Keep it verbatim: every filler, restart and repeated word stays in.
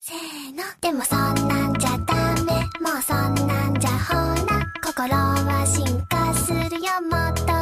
せーの。でもそんなんじゃダメ、もうそんなんじゃほら心は進化するよもっと